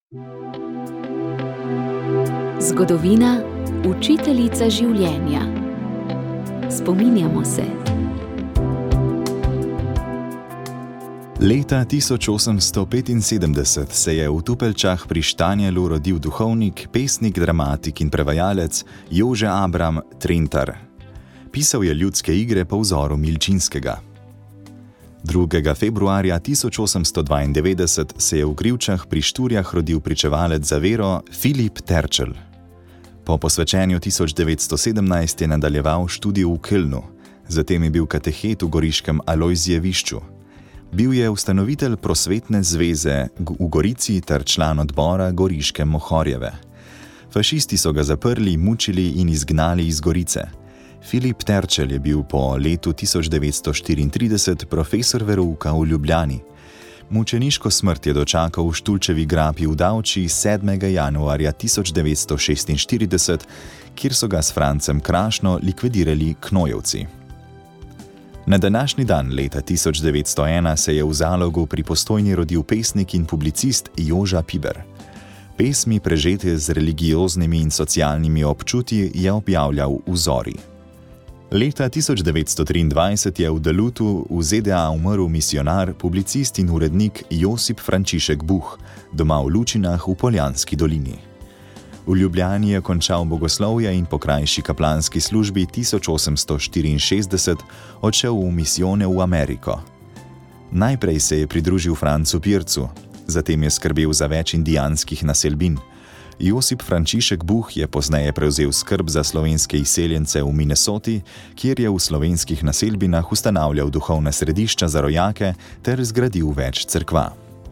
Zgodovina, učiteljica življenja. Spominjamo se. Leta 1875 se je v Tupeljčah pri Štanjelu rodil duhovnik, pesnik, dramatik in prevajalec Jože Abram Trentar. Pisal je ljudske igre po vzoru Milčinskega. 2. februarja 1892 se je v Grivčah pri Šturjah rodil pričevalec za vero Filip Terčelj. Po posvečenju 1917 je nadaljeval študij v Kölnu, zatem je bil katehet v goriškem Alojzjevišču. Bil je ustanovitelj prosvetne zveze v Gorici ter član odbora Goriške Mohorjeve. Fašisti so ga zaprli, mučili in izgnali iz Gorice. Filip Terčelj je bil po letu 1934 profesor verouka v Ljubljani. Mučeniško smrt je dočakal v Štulčevi grapi v Davči 7. januarja 1946, kjer so ga s Francem Krašno likvidirali knojevci. Na današnji dan leta 1901 se je v Zalogu pri Postojni rodil pesnik in publicist Joža Piber. Pesmi, prežete z religioznimi in socialnimi občutji, je objavljal v Zori. Leta 1923 je v Dalutu v ZDA umrl misionar, publicist in urednik Josip Frančišek Buh, doma v Lučinah v Poljanski dolini. V Ljubljani je končal bogoslovje in po krajši kaplanski službi 1864 odšel v misijone v Ameriko. Najprej se je pridružil Francu Pircu, zatem je skrbel za več indijanskih naselbin. Josip Frančišek Buh je pozneje prevzel skrb za slovenske izseljence v Minnesoti, kjer je v slovenskih naselbinah ustanavljal duhovna središča za rojake ter zgradil več cerkva.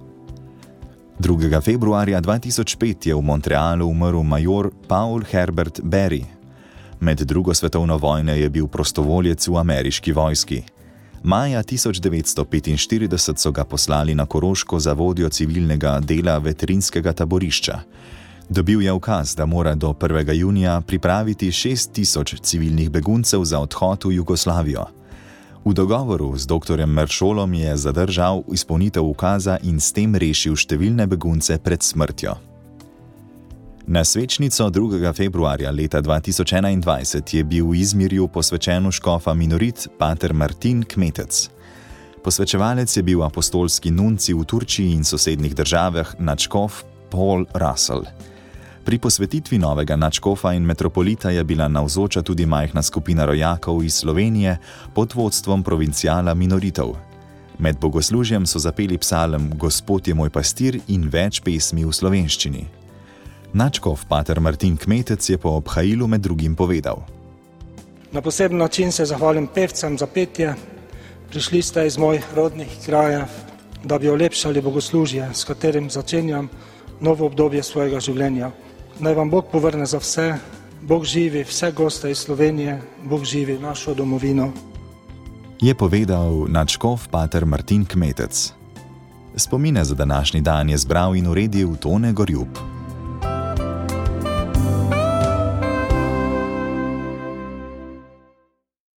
2. februarja 2005 je v Montrealu umrl major Paul Herbert Berry. Med drugo svetovno vojno je bil prostovoljec v ameriški vojski. Maja 1945 so ga poslali na Koroško za vodjo civilnega dela veterinskega taborišča. Dobil je ukaz, da mora do 1. junija pripraviti 6.000 civilnih beguncev za odhod v Jugoslavijo. V dogovoru z dr. Meršolom je zadržal izpolnitev ukaza in s tem rešil številne begunce pred smrtjo. Na svečnico 2. februarja leta 2021 je bil v Izmirju posvečen škofa minorit pater Martin Kmetec. Posvečevalec je bil apostolski nunci v Turčiji in sosednjih državah nadškof Paul Russell. Pri posvetitvi novega nadškofa in metropolita je bila navzoča tudi majhna skupina rojakov iz Slovenije pod vodstvom provinciala minoritov. Med bogoslužjem so zapeli psalm Gospod je moj pastir in več pesmi v slovenščini. Nadškof pater Martin Kmetec je po obhajilu med drugim povedal: Na poseben način se zahvalim pevcem za petje. Prišli ste iz mojih rodnih krajev, da bi olepšali bogoslužje, s katerim začenjam novo obdobje svojega življenja. Naj vam Bog povrne za vse, Bog živi vse goste iz Slovenije, Bog živi našo domovino. Je povedal nadškof pater Martin Kmetec. Spomine za današnji dan je zbral in uredil Tone Gorjup.